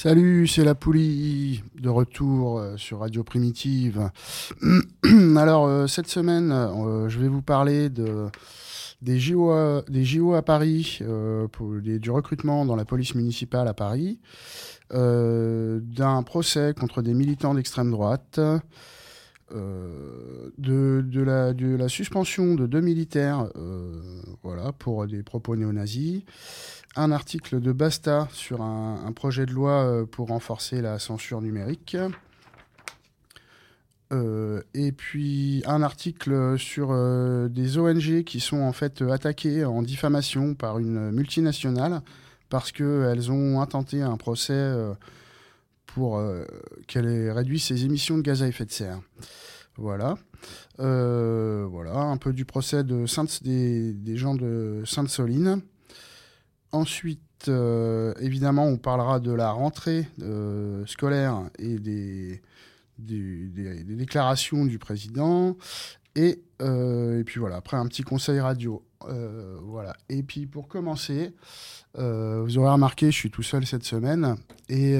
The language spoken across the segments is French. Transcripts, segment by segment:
Salut, c'est la Poulie, de retour sur Radio Primitive. Alors, cette semaine, je vais vous parler des JO à Paris, du recrutement dans la police municipale à Paris, d'un procès contre des militants d'extrême droite, de la suspension de 2 militaires pour des propos néo-nazis, un article de Basta sur un projet de loi pour renforcer la censure numérique, et puis un article sur des ONG qui sont en fait attaquées en diffamation par une multinationale parce qu'elles ont intenté un procès pour qu'elle ait réduit ses émissions de gaz à effet de serre. Voilà. Un peu du procès des gens de Sainte-Soline. Ensuite, évidemment, on parlera de la rentrée scolaire et des déclarations du président. Et puis voilà, après un petit conseil radio. Voilà. Et puis pour commencer, vous aurez remarqué, je suis tout seul cette semaine. Et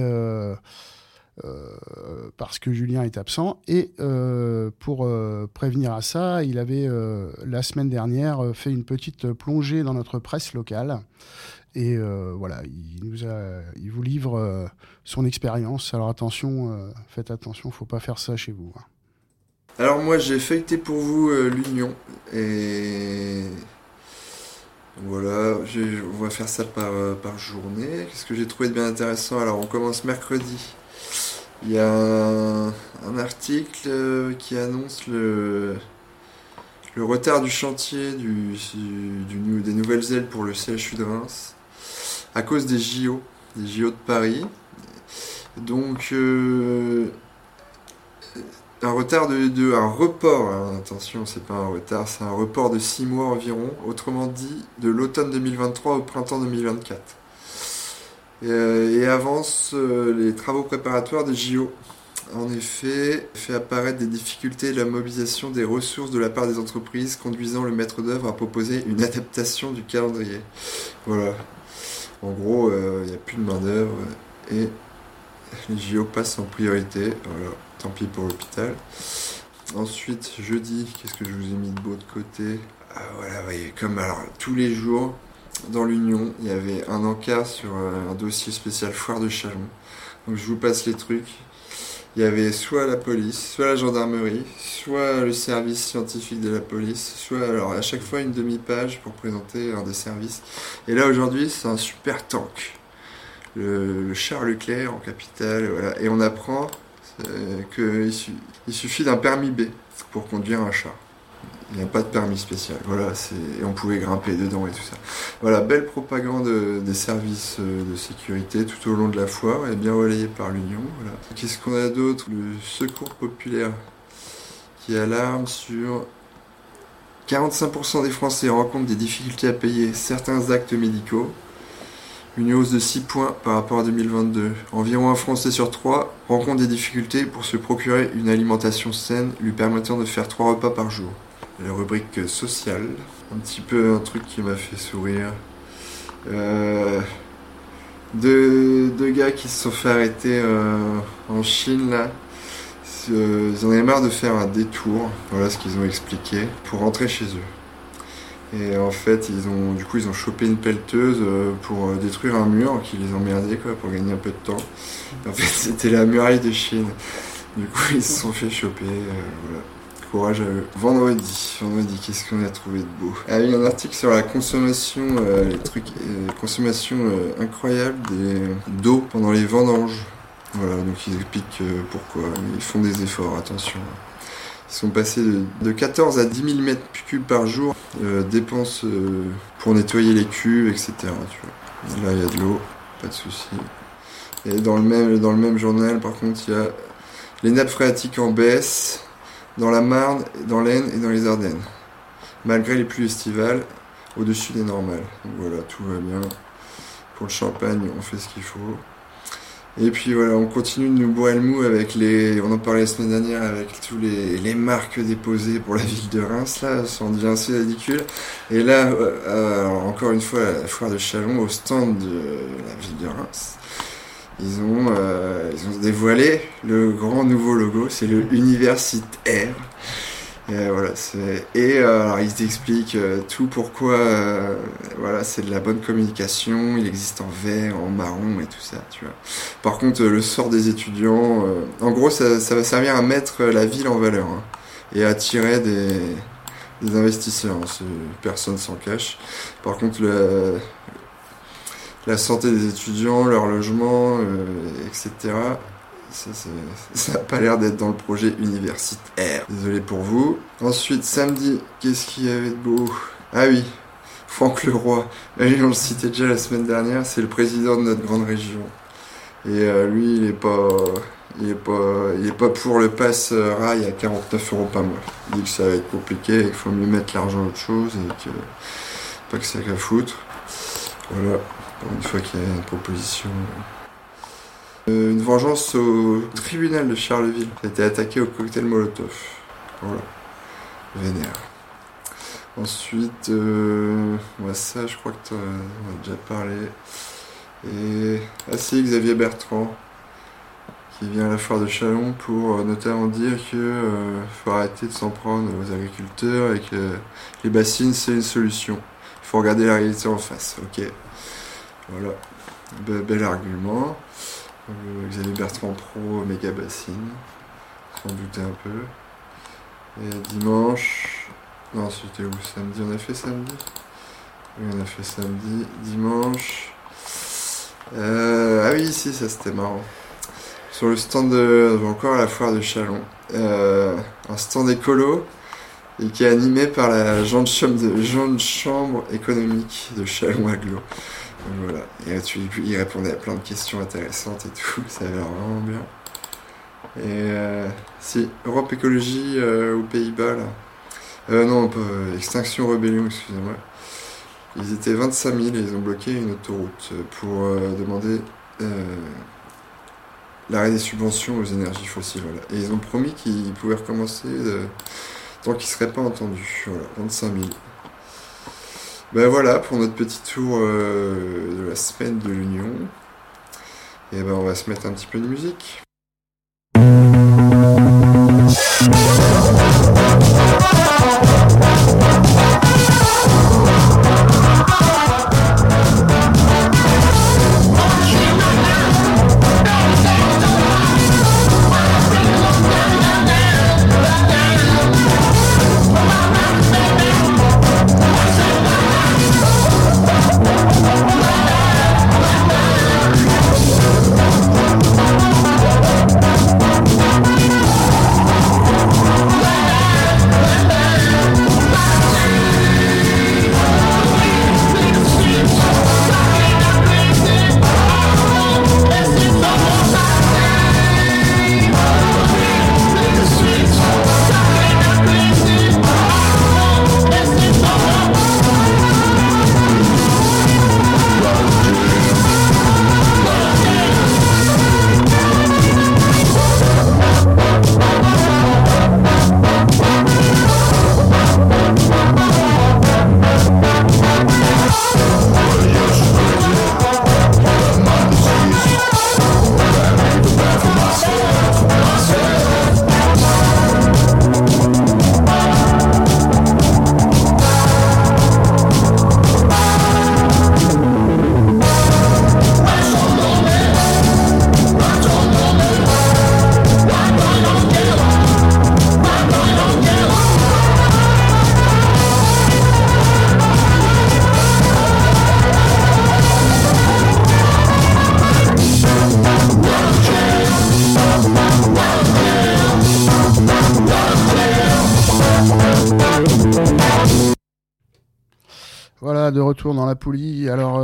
parce que Julien est absent. Et pour prévenir à ça, il avait la semaine dernière fait une petite plongée dans notre presse locale. Et il vous livre son expérience. Alors attention, faites attention, faut pas faire ça chez vous. Alors moi j'ai feuilleté pour vous l'Union et voilà, on va faire ça par journée. Qu'est-ce que j'ai trouvé de bien intéressant? Alors on commence mercredi. Il y a un article qui annonce le retard du chantier des nouvelles ailes pour le CHU de Reims à cause des JO de Paris. Donc un report, hein, attention, c'est pas un retard, c'est un report de 6 mois environ, autrement dit de l'automne 2023 au printemps 2024. Et avance les travaux préparatoires des JO. En effet, fait apparaître des difficultés de la mobilisation des ressources de la part des entreprises, conduisant le maître d'œuvre à proposer une adaptation du calendrier. Voilà. En gros, il n'y a plus de main-d'œuvre et les JO passent en priorité. Voilà. Tant pis pour l'hôpital. Ensuite, jeudi, qu'est-ce que je vous ai mis de beau de côté? Voilà, voyez, comme alors tous les jours, dans l'Union, il y avait un encart sur un dossier spécial foire de Chalon. Donc je vous passe les trucs. Il y avait soit la police, soit la gendarmerie, soit le service scientifique de la police, soit alors à chaque fois une demi-page pour présenter un des services. Et là aujourd'hui, c'est un super tank. Le Charles Leclerc en capitale, voilà. Et on apprend qu'il suffit d'un permis B pour conduire un char. Il n'y a pas de permis spécial. Voilà, et on pouvait grimper dedans et tout ça. Voilà, belle propagande des services de sécurité tout au long de la foire et bien relayée par l'Union. Voilà. Qu'est-ce qu'on a d'autre? Le Secours populaire qui alarme sur 45% des Français rencontrent des difficultés à payer certains actes médicaux. Une hausse de 6 points par rapport à 2022. Environ un Français sur 3 rencontre des difficultés pour se procurer une alimentation saine lui permettant de faire 3 repas par jour. La rubrique sociale, un petit peu un truc qui m'a fait sourire. Deux gars qui se sont fait arrêter en Chine là. Ils en avaient marre de faire un détour, voilà ce qu'ils ont expliqué, pour rentrer chez eux. Et en fait, ils ont chopé une pelleteuse pour détruire un mur qui les emmerdait quoi, pour gagner un peu de temps. En fait, c'était la muraille de Chine. Du coup, ils se sont fait choper. Voilà. Courage à eux. Vendredi, qu'est-ce qu'on a trouvé de beau? Ah oui, un article sur la consommation, consommation incroyable d'eau pendant les vendanges. Voilà, donc ils expliquent pourquoi. Ils font des efforts, attention. Ils sont passés de 14 à 10 000 mètres cubes par jour, dépenses pour nettoyer les cuves, etc. Tu vois. Là, il y a de l'eau, pas de souci. Et dans le même journal, par contre, il y a les nappes phréatiques en baisse dans la Marne, dans l'Aisne et dans les Ardennes, malgré les pluies estivales, au-dessus des normales. Donc voilà, tout va bien. Pour le champagne, on fait ce qu'il faut. Et puis voilà, on continue de nous boire le mou avec on en parlait la semaine dernière, avec tous les marques déposées pour la ville de Reims, là, ça en devient assez ridicule. Et là, encore une fois, la foire de Chalon, au stand de la ville de Reims, ils ont dévoilé le grand nouveau logo, c'est le Universitaire. Voilà, alors ils expliquent tout pourquoi voilà, c'est de la bonne communication, il existe en vert, en marron et tout ça, tu vois. Par contre, le sort des étudiants, en gros, ça va servir à mettre la ville en valeur, hein, et à attirer des investisseurs, hein, personne s'en cache. Par contre, la santé des étudiants, leur logement, etc., ça n'a pas l'air d'être dans le projet universitaire. Désolé pour vous. Ensuite, samedi, qu'est-ce qu'il y avait de beau? Ah oui, Franck Leroy. Lui, on le citait déjà la semaine dernière, c'est le président de notre grande région. Et lui, il est pas pour le pass rail à 49 € par mois. Il dit que ça va être compliqué et qu'il faut mieux mettre l'argent à autre chose et que pas que ça qu'à foutre. Voilà, une fois qu'il y a une proposition. Une vengeance au tribunal de Charleville. Ça a été attaqué au cocktail Molotov. Voilà. Vénère. Ensuite, ça, je crois que on a déjà parlé. Et si, Xavier Bertrand, qui vient à la foire de Châlons pour notamment dire que faut arrêter de s'en prendre aux agriculteurs et que les bassines, c'est une solution. Il faut regarder la réalité en face. Ok. Voilà. Bel argument. Xavier Bertrand Pro, méga bassine, sans douter un peu. Et dimanche, non, c'était où? Samedi, on a fait samedi? Oui, on a fait samedi. Dimanche, ah oui, si, ça c'était marrant. Sur le stand encore à la foire de Châlons, un stand écolo et qui est animé par la jeune chambre économique de Châlons Agglo. Voilà, et il répondait à plein de questions intéressantes et tout, ça avait l'air vraiment bien. Et si, Europe Écologie aux Pays-Bas, là. Non, pas Extinction Rebellion, excusez-moi. Ils étaient 25 000 et ils ont bloqué une autoroute pour demander l'arrêt des subventions aux énergies fossiles. Voilà. Et ils ont promis qu'ils pouvaient recommencer tant qu'ils ne seraient pas entendus. Voilà, 25 000. Ben voilà pour notre petit tour de la semaine de l'Union. Et ben on va se mettre un petit peu de musique. Voilà, de retour dans la poulie. Alors,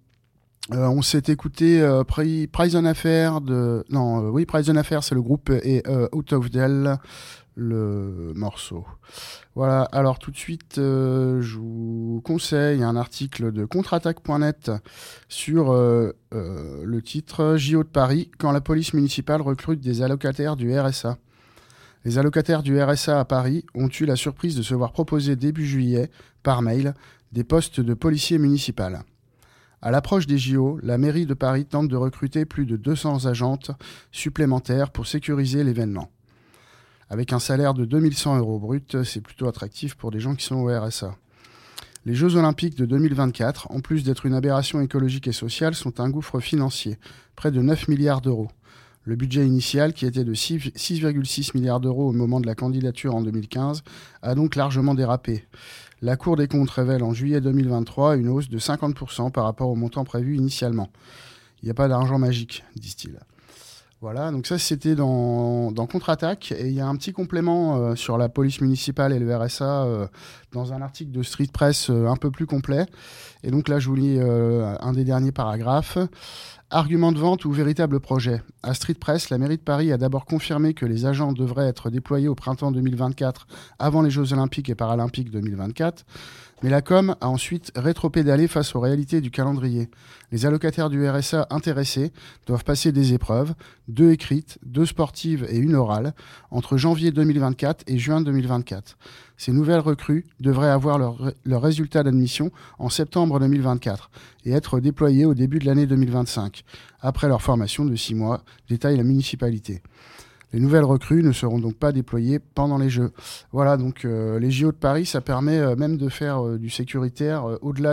on s'est écouté Prison Affair Prison Affair, c'est le groupe, et Out of Dell, le morceau. Voilà, alors tout de suite, je vous conseille un article de Contre-Attaque.net sur le titre JO de Paris, quand la police municipale recrute des allocataires du RSA. Les allocataires du RSA à Paris ont eu la surprise de se voir proposer début juillet, par mail, des postes de policiers municipal. À l'approche des JO, la mairie de Paris tente de recruter plus de 200 agentes supplémentaires pour sécuriser l'événement. Avec un salaire de 2100 € brut, c'est plutôt attractif pour des gens qui sont au RSA. Les Jeux Olympiques de 2024, en plus d'être une aberration écologique et sociale, sont un gouffre financier, près de 9 milliards d'euros. Le budget initial, qui était de 6,6 milliards d'euros au moment de la candidature en 2015, a donc largement dérapé. La Cour des comptes révèle en juillet 2023 une hausse de 50% par rapport au montant prévu initialement. Il n'y a pas d'argent magique, disent-ils. Voilà, donc ça c'était dans Contre-Attaque. Et il y a un petit complément sur la police municipale et le RSA dans un article de Street Press un peu plus complet. Et donc là je vous lis un des derniers paragraphes. Argument de vente ou véritable projet. À Street Press, la mairie de Paris a d'abord confirmé que les agents devraient être déployés au printemps 2024 avant les Jeux Olympiques et Paralympiques 2024. Mais la com a ensuite rétropédalé face aux réalités du calendrier. Les allocataires du RSA intéressés doivent passer des épreuves, 2 écrites, 2 sportives et 1 orale, entre janvier 2024 et juin 2024. Ces nouvelles recrues devraient avoir leur résultat d'admission en septembre 2024 et être déployées au début de l'année 2025, après leur formation de 6 mois, détaille la municipalité. Les nouvelles recrues ne seront donc pas déployées pendant les Jeux. Voilà, donc les JO de Paris, ça permet même de faire du sécuritaire au-delà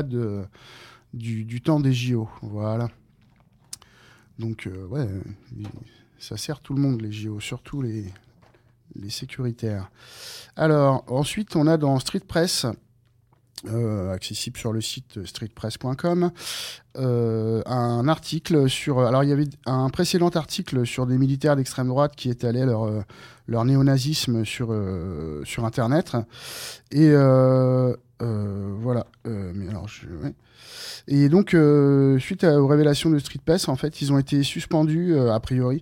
du temps des JO. Voilà. Donc, ouais, ça sert tout le monde, les JO, surtout les sécuritaires. Alors, ensuite, on a dans Street Press, accessible sur le site streetpress.com, un article sur... Alors, il y avait un précédent article sur des militaires d'extrême droite qui étalaient leur néonazisme sur Internet. Et voilà. Mais alors, ouais. Et donc, suite aux révélations de Street Press, en fait, ils ont été suspendus, a priori,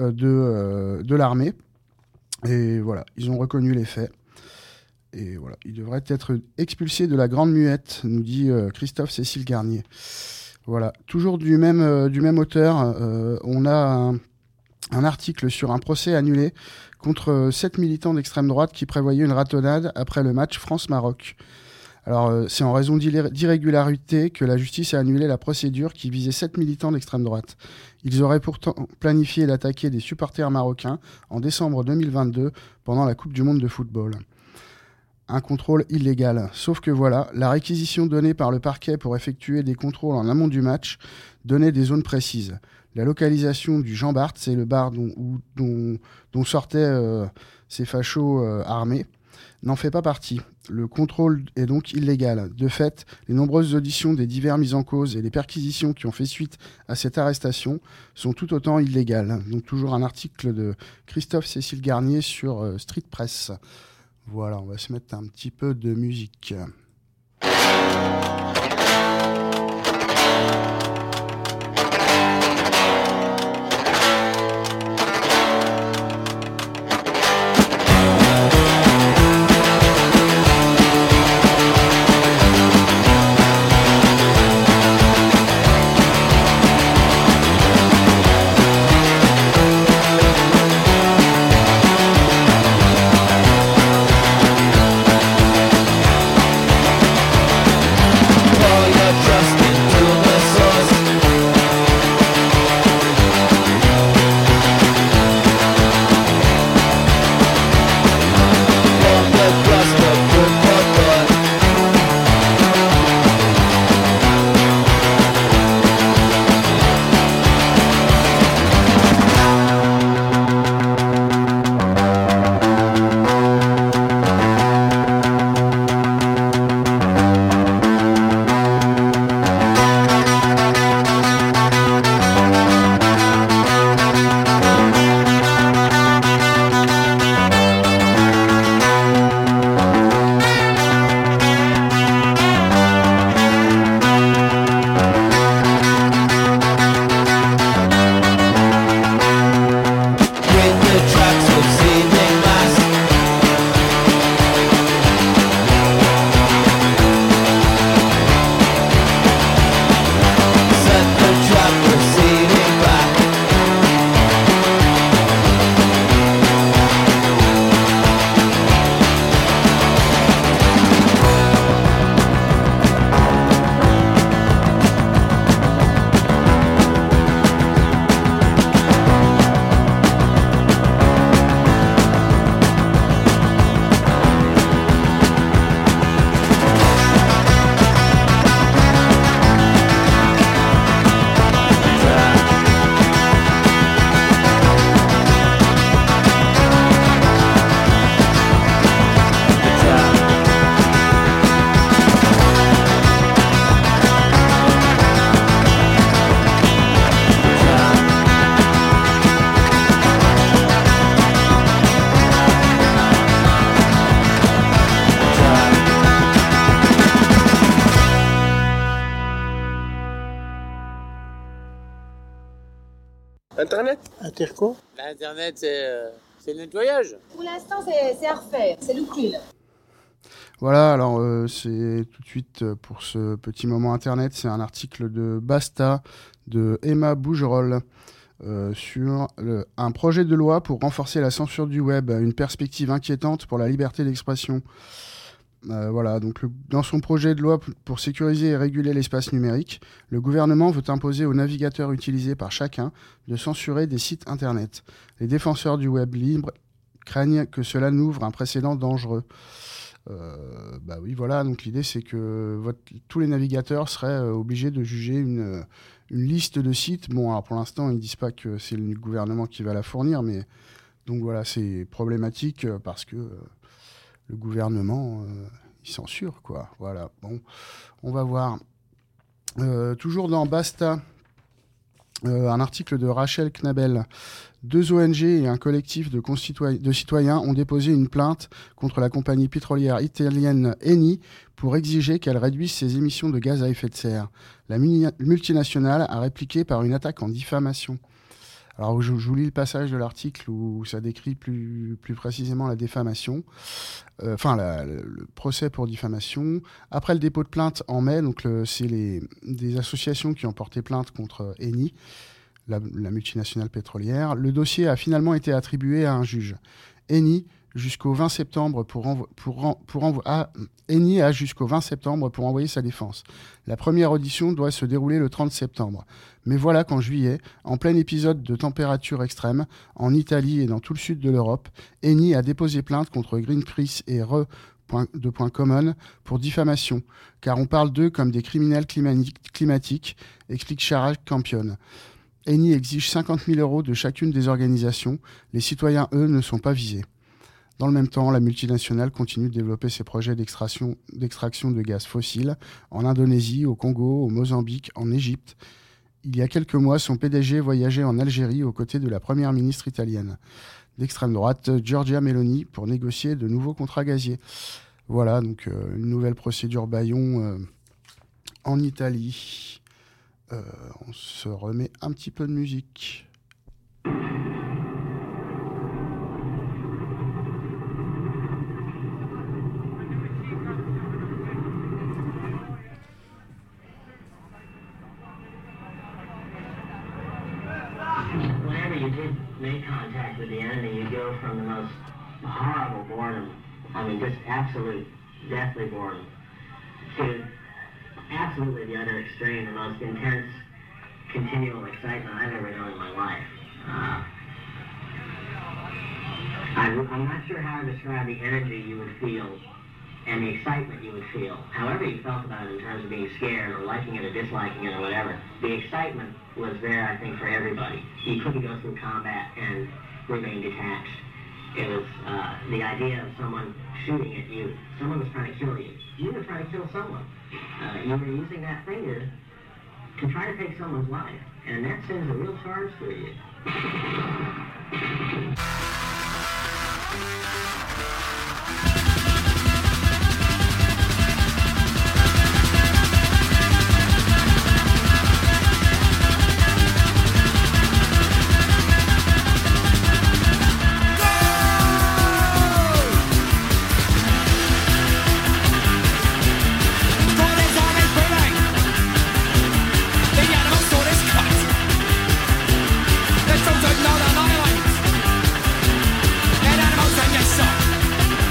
de l'armée. Et voilà, ils ont reconnu les faits. Et voilà, ils devraient être expulsés de la Grande Muette, nous dit Christophe Cécile Garnier. Voilà, toujours du même auteur, on a un article sur un procès annulé contre 7 militants d'extrême droite qui prévoyaient une ratonnade après le match France-Maroc. Alors, c'est en raison d'irrégularités que la justice a annulé la procédure qui visait 7 militants d'extrême droite. Ils auraient pourtant planifié d'attaquer des supporters marocains en décembre 2022 pendant la Coupe du Monde de football. Un contrôle illégal. Sauf que voilà, la réquisition donnée par le parquet pour effectuer des contrôles en amont du match donnait des zones précises. La localisation du Jean Bart, c'est le bar dont sortaient ces fachos armés, n'en fait pas partie. Le contrôle est donc illégal. De fait, les nombreuses auditions des divers mis en cause et les perquisitions qui ont fait suite à cette arrestation sont tout autant illégales. Donc toujours un article de Christophe Cécile Garnier sur Street Press. Voilà, on va se mettre un petit peu de musique. Internet? Interco? Internet, c'est le nettoyage. Pour l'instant, c'est à refaire, c'est l'utile. Voilà, alors c'est tout de suite pour ce petit moment internet, c'est un article de Basta de Emma Bougerolles sur un projet de loi pour renforcer la censure du web, une perspective inquiétante pour la liberté d'expression. Voilà, donc dans son projet de loi pour sécuriser et réguler l'espace numérique, le gouvernement veut imposer aux navigateurs utilisés par chacun de censurer des sites internet. Les défenseurs du web libre craignent que cela n'ouvre un précédent dangereux. Oui, voilà, donc l'idée c'est que tous les navigateurs seraient obligés de juger une liste de sites. Bon, alors pour l'instant, ils ne disent pas que c'est le gouvernement qui va la fournir, mais donc voilà, c'est problématique parce que le gouvernement, il censure, quoi. Voilà, bon, on va voir. Toujours dans Basta, un article de Rachel Knabel. 2 ONG et un collectif de citoyens ont déposé une plainte contre la compagnie pétrolière italienne Eni pour exiger qu'elle réduise ses émissions de gaz à effet de serre. La multinationale a répliqué par une attaque en diffamation. Alors, je vous lis le passage de l'article où ça décrit plus précisément la diffamation, le procès pour diffamation. Après le dépôt de plainte en mai, donc c'est des associations qui ont porté plainte contre Eni, la multinationale pétrolière. Le dossier a finalement été attribué à un juge. Eni jusqu'au 20 septembre Eni a jusqu'au 20 septembre pour envoyer sa défense. La première audition doit se dérouler le 30 septembre. Mais voilà qu'en juillet, en plein épisode de température extrême, en Italie et dans tout le sud de l'Europe, Eni a déposé plainte contre Greenpeace et Common pour diffamation, car on parle d'eux comme des criminels climatiques, explique Shara Campion. Eni exige 50 000 € de chacune des organisations. Les citoyens, eux, ne sont pas visés. Dans le même temps, la multinationale continue de développer ses projets d'extraction de gaz fossile en Indonésie, au Congo, au Mozambique, en Égypte. Il y a quelques mois, son PDG voyageait en Algérie aux côtés de la première ministre italienne d'extrême droite, Giorgia Meloni, pour négocier de nouveaux contrats gaziers. Voilà, donc une nouvelle procédure Bayon en Italie. On se remet un petit peu de musique. Whenever you did make contact with the enemy, you go from the most horrible boredom, I mean just absolute deathly boredom, to absolutely the other extreme, the most intense, continual excitement I've ever known in my life. I'm not sure how to describe the energy you would feel and the excitement you would feel. However you felt about it in terms of being scared or liking it or disliking it or whatever, the excitement was there, I think, for everybody. You couldn't go through combat and remain detached. It was the idea of someone shooting at you. Someone was trying to kill you. You were trying to kill someone. You were using that finger to try to take someone's life. And that sends a real charge through you. Northern Ireland.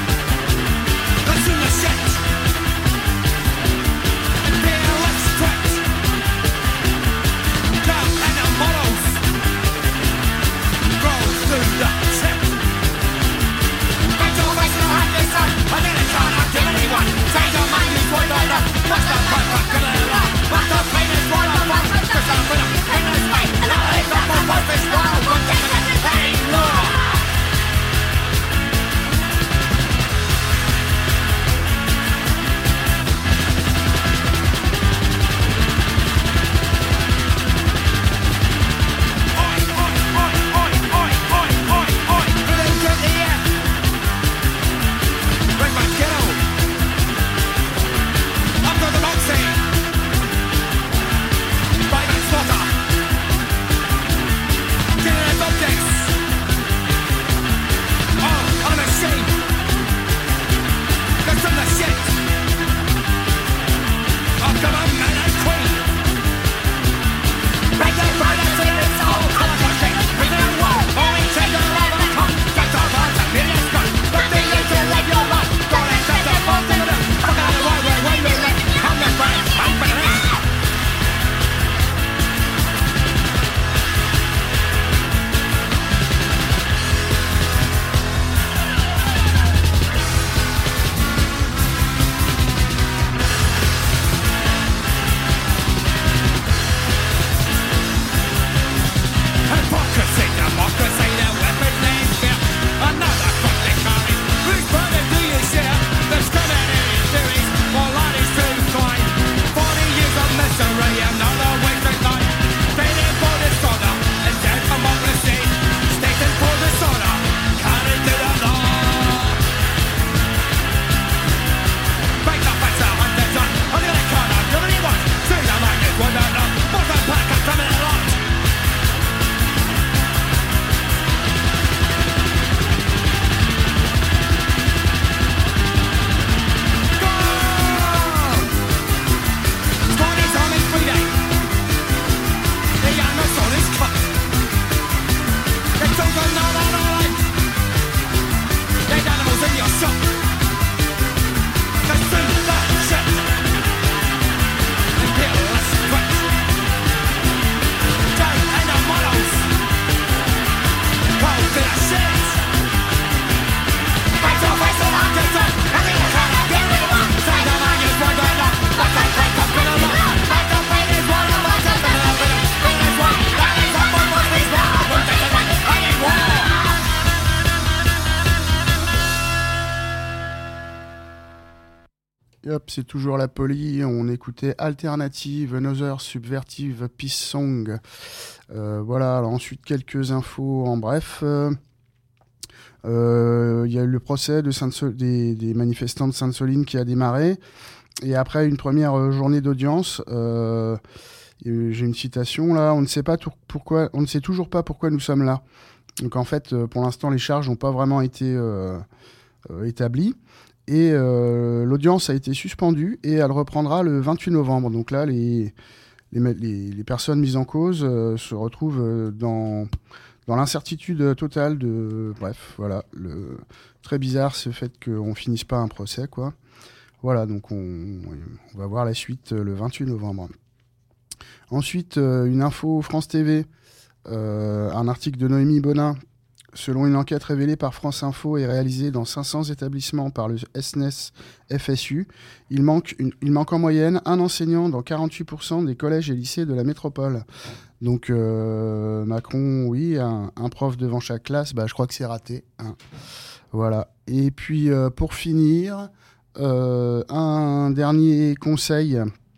Et hop, c'est toujours la Poly. On écoutait Alternative, Another Subversive Peace Song. Voilà, alors ensuite quelques infos en bref. Il y a eu le procès des manifestants de Sainte-Soline qui a démarré. Et après une première journée d'audience, j'ai une citation là, on ne sait toujours pas pourquoi nous sommes là. Donc en fait, pour l'instant, les charges n'ont pas vraiment été établies. Et l'audience a été suspendue et elle reprendra le 28 novembre. Donc là, les personnes mises en cause se retrouvent dans l'incertitude totale de... Bref, voilà. Très bizarre, ce fait qu'on finisse pas un procès, quoi. Voilà, donc on va voir la suite le 28 novembre. Ensuite, une info France TV, un article de Noémie Bonin. Selon une enquête révélée par France Info et réalisée dans 500 établissements par le SNES FSU, il manque en moyenne un enseignant dans 48% des collèges et lycées de la métropole. Donc Macron, oui, un prof devant chaque classe, je crois que c'est raté. Hein. Voilà. Et puis pour finir, un dernier conseil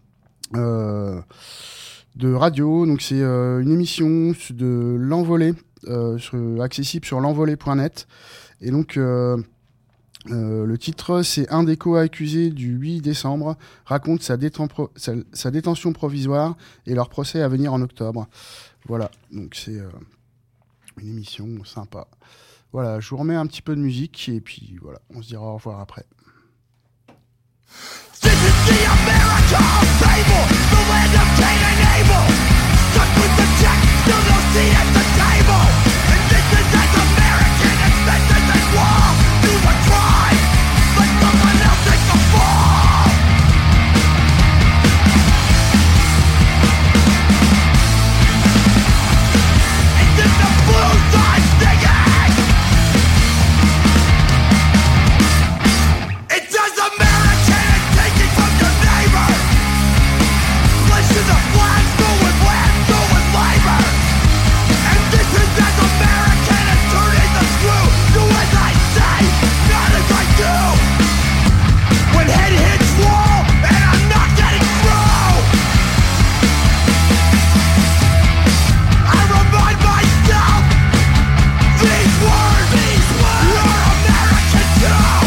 de radio. Donc c'est une émission de l'Envolée. Accessible sur l'envolée.net. Et donc, le titre, c'est un des co-accusés du 8 décembre raconte sa détention provisoire et leur procès à venir en octobre. Voilà, donc c'est une émission sympa. Voilà, je vous remets un petit peu de musique et puis voilà, on se dira au revoir après. This is the America of fable, the land of Cain and Abel. Stuck with the check, still no seat at the table. And this is as American as fences and walls. Do the crime, let someone else take the fall. And if the blue side's singing, it's as American as taking from your neighbor. Placing the flag, going land, going labor. And this is as American as turning the screw. Do as I say, not as I do. When head hits wall, and I'm not getting through, I remind myself, these words are American too.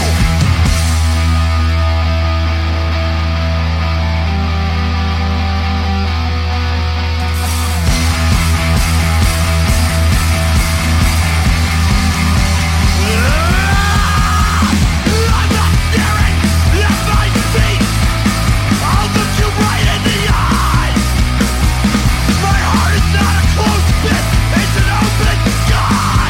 I'm not staring at my feet. I'll look you right in the eye. My heart is not a closed pit, it's an open sky.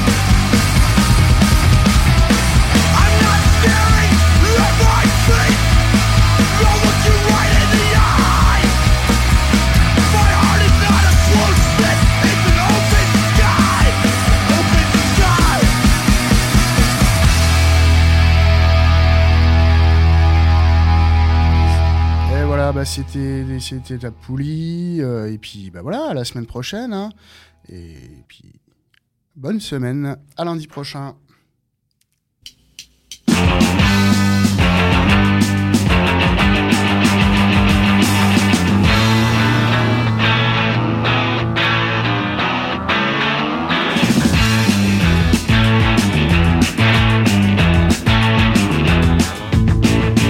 I'm not staring at my feet. I'll look you right in the eye. My heart is not a closed pit, it's an open sky. Open sky. Et voilà, c'était la Poulie. Et puis, voilà, à la semaine prochaine. Hein. Et puis, bonne semaine. À lundi prochain.